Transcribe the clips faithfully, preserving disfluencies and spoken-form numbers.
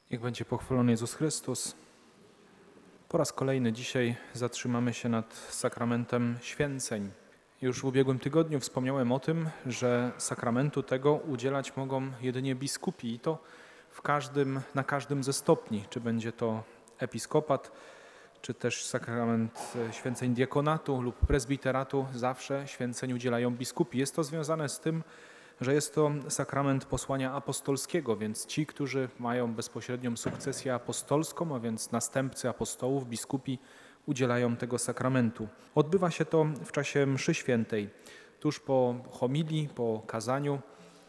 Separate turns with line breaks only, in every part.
Niech będzie pochwalony Jezus Chrystus. Po raz kolejny dzisiaj zatrzymamy się nad sakramentem święceń. Już w ubiegłym tygodniu wspomniałem o tym, że sakramentu tego udzielać mogą jedynie biskupi i to w każdym, na każdym ze stopni, czy będzie to episkopat, czy też sakrament święceń diakonatu lub prezbiteratu, zawsze święceń udzielają biskupi. Jest to związane z tym, że jest to sakrament posłania apostolskiego, więc ci, którzy mają bezpośrednią sukcesję apostolską, a więc następcy apostołów, biskupi, udzielają tego sakramentu. Odbywa się to w czasie mszy świętej. Tuż po homilii, po kazaniu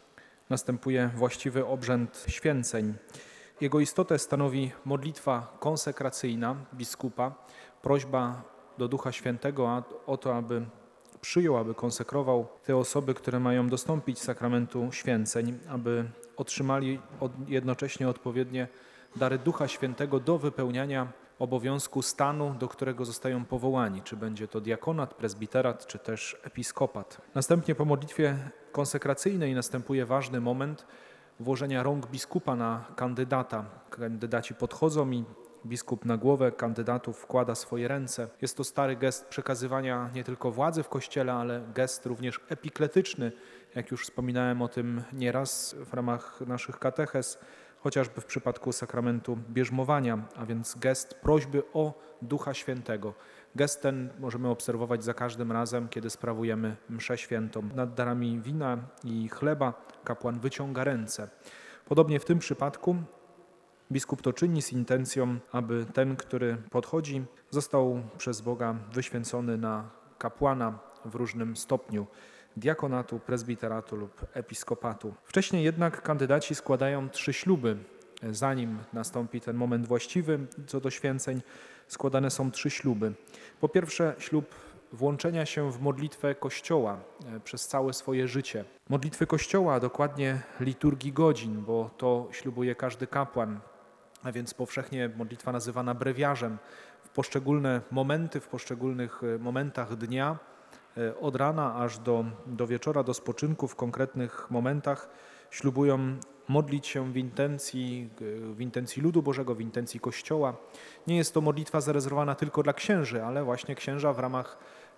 następuje właściwy obrzęd święceń. Jego istotę stanowi modlitwa konsekracyjna biskupa, prośba do Ducha Świętego o to, aby przyjął, aby konsekrował te osoby, które mają dostąpić sakramentu święceń, aby otrzymali jednocześnie odpowiednie dary Ducha Świętego do wypełniania obowiązku stanu, do którego zostają powołani, czy będzie to diakonat, prezbiterat, czy też episkopat. Następnie po modlitwie konsekracyjnej następuje ważny moment włożenia rąk biskupa na kandydata. Kandydaci podchodzą i biskup na głowę kandydatów wkłada swoje ręce. Jest to stary gest przekazywania nie tylko władzy w Kościele, ale gest również epikletyczny, jak już wspominałem o tym nieraz w ramach naszych katechez, chociażby w przypadku sakramentu bierzmowania, a więc gest prośby o Ducha Świętego. Gest ten możemy obserwować za każdym razem, kiedy sprawujemy mszę świętą. Nad darami wina i chleba kapłan wyciąga ręce. Podobnie w tym przypadku biskup to czyni z intencją, aby ten, który podchodzi, został przez Boga wyświęcony na kapłana w różnym stopniu diakonatu, prezbiteratu lub episkopatu. Wcześniej jednak kandydaci składają trzy śluby. Zanim nastąpi ten moment właściwy co do święceń, składane są trzy śluby. Po pierwsze, ślub włączenia się w modlitwę Kościoła przez całe swoje życie. Modlitwy Kościoła, a dokładnie liturgii godzin, bo to ślubuje każdy kapłan, a więc powszechnie modlitwa nazywana brewiarzem. W poszczególne momenty, w poszczególnych momentach dnia, od rana aż do, do wieczora, do spoczynku, w konkretnych momentach ślubują modlić się w intencji, w intencji ludu Bożego, w intencji Kościoła. Nie jest to modlitwa zarezerwowana tylko dla księży, ale właśnie księża w ramach,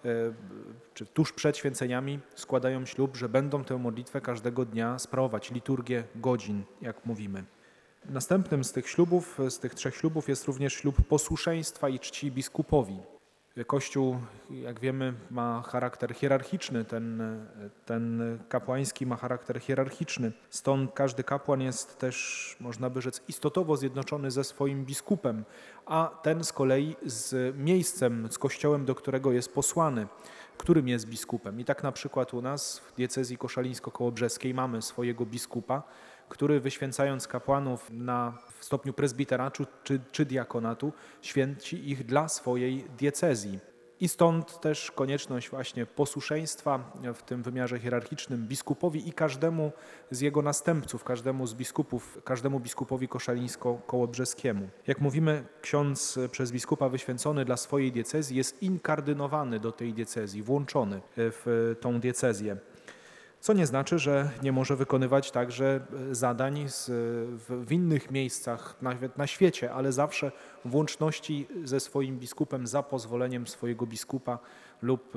czy tuż przed święceniami składają ślub, że będą tę modlitwę każdego dnia sprawować, liturgię godzin, jak mówimy. Następnym z tych ślubów, z tych trzech ślubów jest również ślub posłuszeństwa i czci biskupowi. Kościół, jak wiemy, ma charakter hierarchiczny, ten, ten kapłański ma charakter hierarchiczny. Stąd każdy kapłan jest też, można by rzec, istotowo zjednoczony ze swoim biskupem, a ten z kolei z miejscem, z kościołem, do którego jest posłany, którym jest biskupem. I tak na przykład u nas w diecezji koszalińsko-kołobrzeskiej mamy swojego biskupa, który wyświęcając kapłanów na stopniu prezbiteratu czy, czy diakonatu, święci ich dla swojej diecezji. I stąd też konieczność właśnie posłuszeństwa w tym wymiarze hierarchicznym biskupowi i każdemu z jego następców, każdemu z biskupów, każdemu biskupowi koszalińsko-kołobrzeskiemu. Jak mówimy, ksiądz przez biskupa wyświęcony dla swojej diecezji jest inkardynowany do tej diecezji, włączony w tą diecezję. Co nie znaczy, że nie może wykonywać także zadań z, w, w innych miejscach, nawet na świecie, ale zawsze w łączności ze swoim biskupem, za pozwoleniem swojego biskupa lub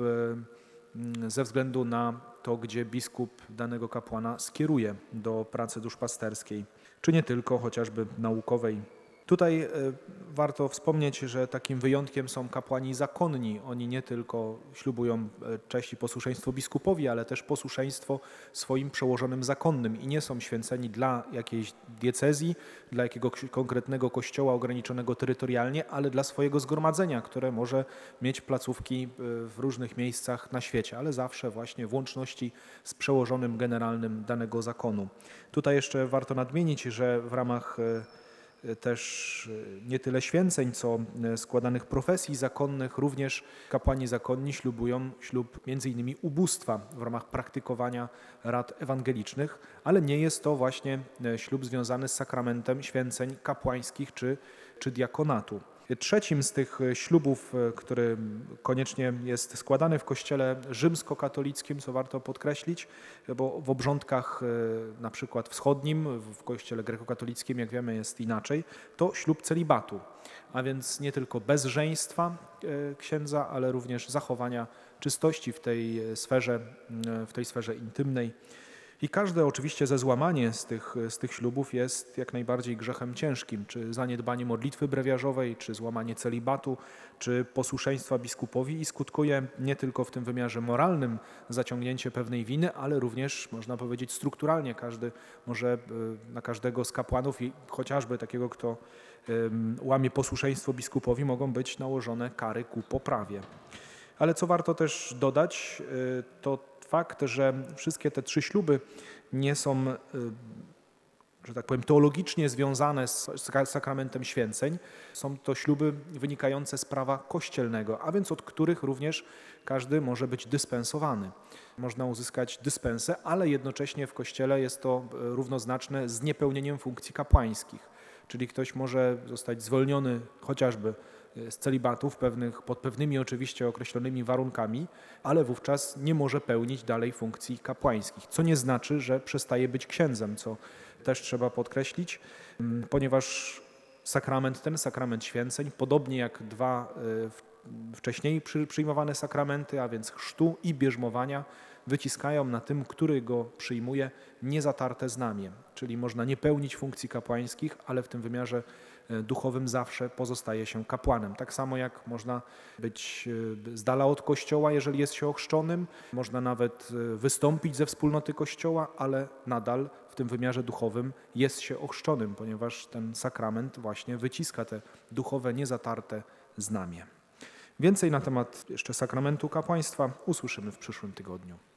ze względu na to, gdzie biskup danego kapłana skieruje do pracy duszpasterskiej, czy nie tylko, chociażby naukowej. Tutaj warto wspomnieć, że takim wyjątkiem są kapłani zakonni. Oni nie tylko ślubują cześć i posłuszeństwo biskupowi, ale też posłuszeństwo swoim przełożonym zakonnym i nie są święceni dla jakiejś diecezji, dla jakiegoś konkretnego kościoła ograniczonego terytorialnie, ale dla swojego zgromadzenia, które może mieć placówki w różnych miejscach na świecie, ale zawsze właśnie w łączności z przełożonym generalnym danego zakonu. Tutaj jeszcze warto nadmienić, że w ramach też nie tyle święceń, co składanych profesji zakonnych, również kapłani zakonni ślubują ślub między innymi ubóstwa w ramach praktykowania rad ewangelicznych, ale nie jest to właśnie ślub związany z sakramentem święceń kapłańskich czy, czy diakonatu. Trzecim z tych ślubów, który koniecznie jest składany w kościele rzymskokatolickim, co warto podkreślić, bo w obrządkach na przykład wschodnim, w kościele grekokatolickim, jak wiemy, jest inaczej, to ślub celibatu, a więc nie tylko bezżeństwa księdza, ale również zachowania czystości w tej sferze, w tej sferze intymnej. I każde oczywiście zezłamanie z tych, z tych ślubów jest jak najbardziej grzechem ciężkim, czy zaniedbanie modlitwy brewiarzowej, czy złamanie celibatu, czy posłuszeństwa biskupowi i skutkuje nie tylko w tym wymiarze moralnym zaciągnięcie pewnej winy, ale również można powiedzieć strukturalnie. Każdy może na każdego z kapłanów i chociażby takiego, kto łamie posłuszeństwo biskupowi, mogą być nałożone kary ku poprawie. Ale co warto też dodać, to fakt, że wszystkie te trzy śluby nie są, że tak powiem, teologicznie związane z sakramentem święceń. Są to śluby wynikające z prawa kościelnego, a więc od których również każdy może być dyspensowany. Można uzyskać dyspensę, ale jednocześnie w kościele jest to równoznaczne z niepełnieniem funkcji kapłańskich. Czyli ktoś może zostać zwolniony chociażby z celibatu w pewnych, pod pewnymi oczywiście określonymi warunkami, ale wówczas nie może pełnić dalej funkcji kapłańskich, co nie znaczy, że przestaje być księdzem, co też trzeba podkreślić, ponieważ sakrament ten, sakrament święceń, podobnie jak dwa wcześniej przyjmowane sakramenty, a więc chrztu i bierzmowania, wyciskają na tym, który go przyjmuje, niezatarte znamie. Czyli można nie pełnić funkcji kapłańskich, ale w tym wymiarze duchowym zawsze pozostaje się kapłanem. Tak samo jak można być z dala od Kościoła, jeżeli jest się ochrzczonym, można nawet wystąpić ze wspólnoty Kościoła, ale nadal w tym wymiarze duchowym jest się ochrzczonym, ponieważ ten sakrament właśnie wyciska te duchowe, niezatarte znamie. Więcej na temat jeszcze sakramentu kapłaństwa usłyszymy w przyszłym tygodniu.